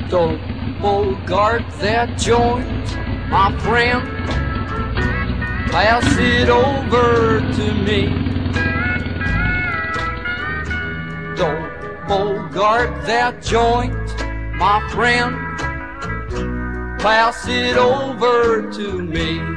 Don't bogart that joint, my friend. Pass it over to me. Don't bogart that joint, my friend. Pass it over to me.